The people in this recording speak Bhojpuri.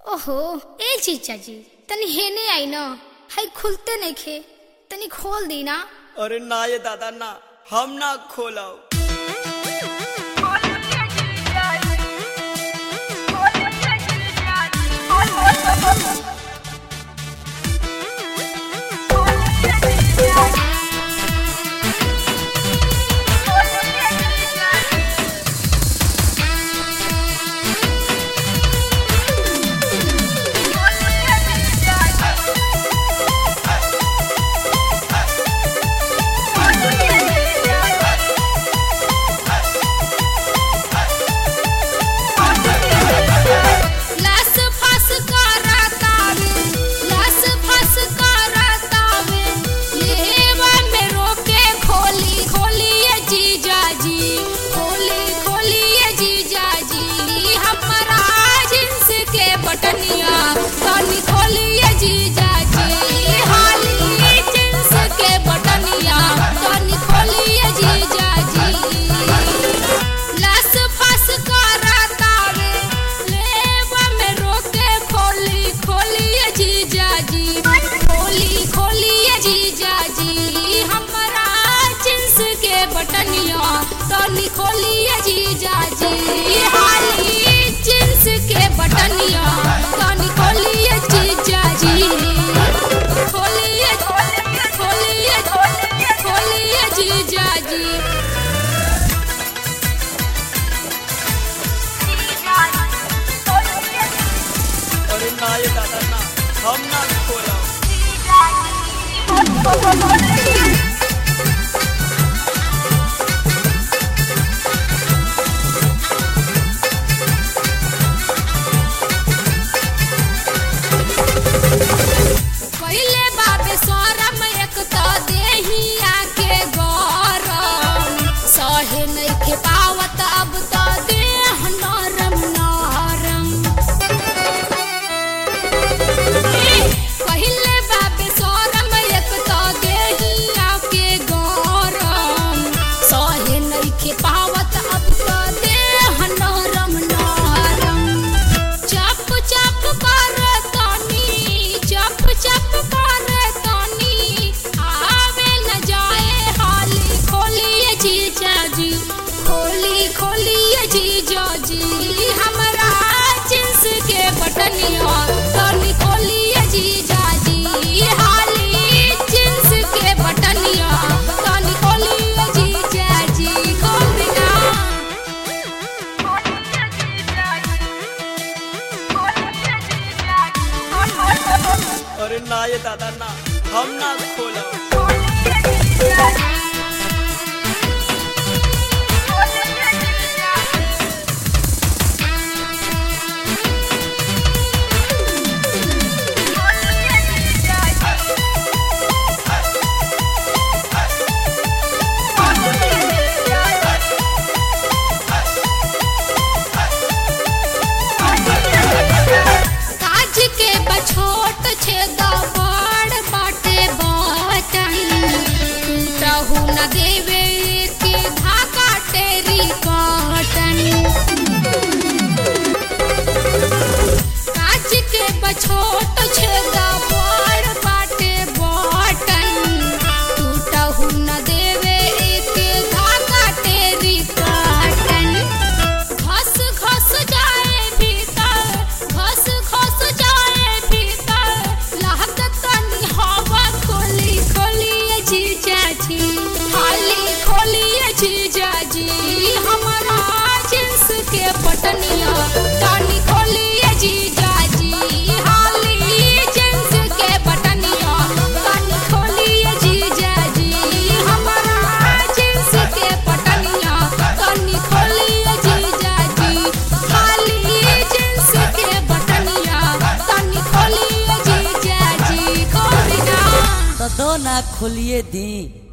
ओहो ए चीचा जी तनी हेने आई न हाई खुलते नहीं खे तनी खोल दी ना। अरे ना ये दादा ना हम ना खोलाओ। खोलिए जीजा जी हाली जींस के बटनिया तनी खोलिए जीजा जी खोलिए खोलिए खोलिए जीजा जी। अरे ना ये दादा ना हम ना खोलाओ। खोलिए जीजा जी हमरा जींस के बटनिया तनी खोलिए जीजा जी हाली जींस के बटनिया तनी खोलिए जीजा जी खोलिना। अरे ना ये दादा ना हम ना खोलाओ। छोट छेदा बड़ बाटे बटन टहू न देवे के धागा टेरी कटन काज के बछोट छेदा बड़ बाटे बटन टहू न देवे के धागा टेरी कटन घस घस जाए भीतर घस घस जाए जीजा जी हमारा जींस के बटनिया तनी खोलिए जीजा जी हाली जींस के बटनिया तनी खोलिए जीजा जी हमारा जींस के बटनिया तनी खोलिए जीजा जी हाली जींस के बटनिया तनी खोलिए जीजा जी खोलिना तो दो ना खोलिए दी।